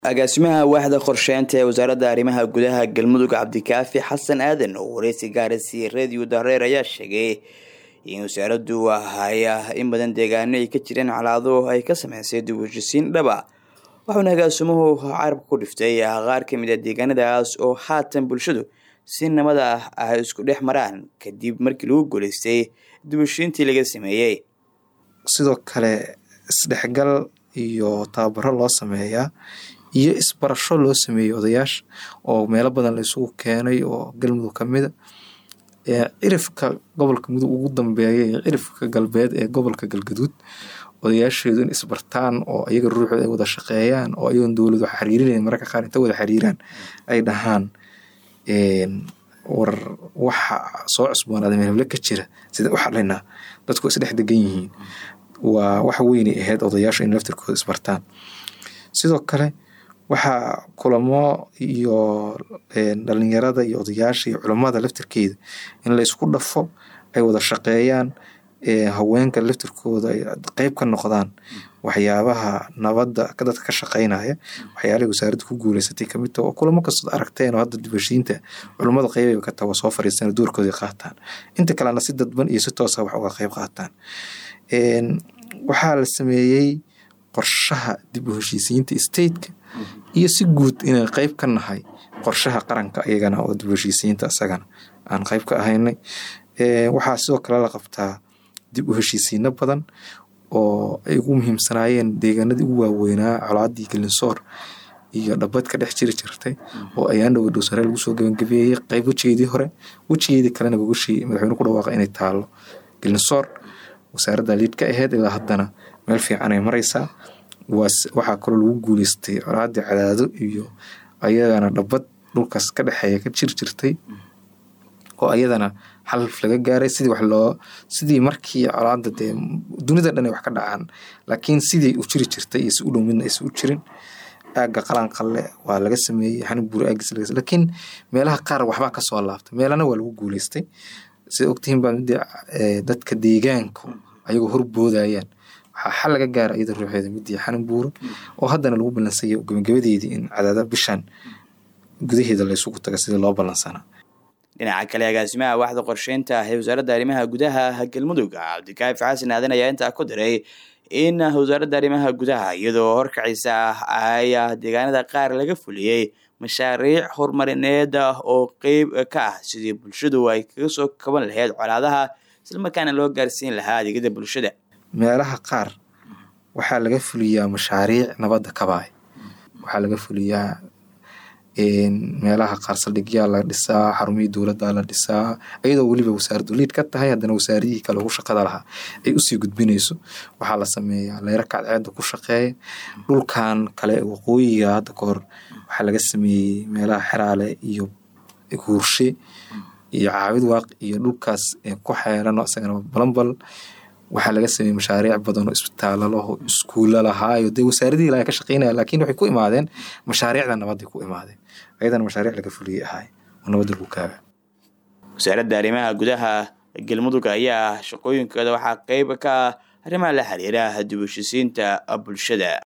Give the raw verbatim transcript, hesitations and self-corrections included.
agaasimaha waaxda qorsheynta ee wasaaradda arrimaha gudaha galmudug cabdikaafi xasan aadan oo wareysi gaarsiiyay radio dareer ayaa sheegay in wasaaraddu ay in badan deegaano ay ka jireen calaado ay ka sameysay dib u heshiisiin dhaba waxaana agaasimuhu carabka ku dhiftay qaar ka mid ah deegaanadaas oo haatan bulshadu si nabad ah ay isku dhex maraan kadib markii lagu guuleystay dib u heshiisiintii laga sameeyay. sidoo kale isdhexgal iyo tababaro loo sameeyaa iyo isbarasho loo sameeyay odayaasha oo meelo badan la isugu keenay oo galmudug kamid ah ee cirifka gobolka mudug ugu dambeeyay cirifka galbeed ee gobolka galgaduud odayaasheedu in isbartaan oo iyaga ruuxooda ay wada shaqeeyaan oo ayagoon dowladdu xiriirinayaan mararka qaar inta wada xiriiraan ay dhahaan een war waxa soo cusboonaaday meelo ka jira sida waxa leena dadku is dhex degan yihiin waa wax weyn ee ahayd odayaasha in laftirkooda isbartaan. sidoo kale waxaa kulamo iyo dhalinyarada iyo odayaasha iyo culimada laftirkeeda in la isku dhafo ay wada shaqeeyaan haweenka laftirkooda ay qayb ka noqdaan waxyaabaha nabadda ka dadka ka shaqeynaya waxyaalaha wasaaraddu ku guuleysatay kamid ah oo kulamo kasta aragteen oo hadda dib u heshiisiinta culimada qayb ka tawa soo fariistaan doorkooda qaataan inta kalena si dadban iyo si toos ah wax uga qayb qaataan. een waxaa la sameeyay qorshaha dib u heshiisiinta state-ka iyo si guud inay qayb ka nahay qorshaha qaranka iyagana oo dib u heshiisiinta asagana aan qayb ka ahaynay. ee waxaa sidoo kale la qabtaa dib u heshiisiino badan oo ay ugu muhiimsanaayeen deegaanadii ugu waaweynaa colaadii Galinsoor iyo dhabad ka dhex jiri jirtay oo ayaan dhaw dhow sare lagu soo gabagabeeyay qayb wajigeedii hore wajigeedii kalena gogashii madaxweynuhu ku dhawaaqay inay taalo Galinsoor wasaaradda liid ka ahayd ilaa haddana meel fiican ay maraysaa. waxaa kaloo lagu guuleystay colaadii Cadaado iyo ayadana dhabad dhulkaas ka dhexeeya ka jir jirtay oo ayadana xal laga gaaray sidii wax loo sidii markii colaadda de dunida dhan ay wax ka dhacaan laakiin sidii u jiri jirtay iyo si u dhow midna ay u jirin aaga qalan qalle waa laga sameeyay xanin buur aagis laga laakiin meelaha qaar waxba ka soo laabtay meelana waa lagu guuleystay si ogtiin baa dadka deegaanka ayagu horboodayaan waxa xal laga gaaray iyada ruuxeeda midii xanin buur oo haddana lagu balansayo gabagabadeedii in Cadaado bishan gudaheeda la isugu taga sidii loo balansanaa. dhinaca kale agaasimaha waaxda qorsheynta ee wasaaradda arrimaha gudaha galmudug cabdikaafi xasan aadan ayaa intaa ku diray in wasaaradda arrimaha gudaha iyadoo horkacaysa ay deegaanada qaar laga fuliyay mashaariic horumarineed oo qayb ka ah sidii bulshadu ay kaga soo kaban lahayd colaadaha isla markaana loo gaarsiin lahaa adeegyada bulshada. meelaha qaar waxaa laga fuliyaa mashaariic nabadda kabaay waxaa laga fuliyaa een meelaha qaar saldhigyaa la dhisaa xarumihii dowladda la dhisaa iyadoo weliba wasaaraddu liid ka tahay haddana wasaaradihii kale ugu shaqada lahaa ay usii gudbinayso. waxaa la sameeyaa leerar kacdeeda ku shaqeeya dhulkan kale waqooyiga hadda kahor waxaa laga sameeyey meelaha xeraale iyo guurshe iyo caawid waaq iyo dhulkaas ku xeeran isagana balanbal waxaa laga sameeyay mashaariic badan oo isbitaalo laho iskuulo lahaa iyo de wasaaradii ilaa ka shaqeynaya laakiin waxay ku imaadeen mashaariicda nabadda ku imaadeen ayadana mashaariic laga fuliyay ahay oo nabadda lagu kaaga. wasaaradda arrimaha gudaha galmudug ayaa shaqooyinkeeda waxaa qayb ka ah arrimaha la xiriira dib u heshiisiinta bulshada.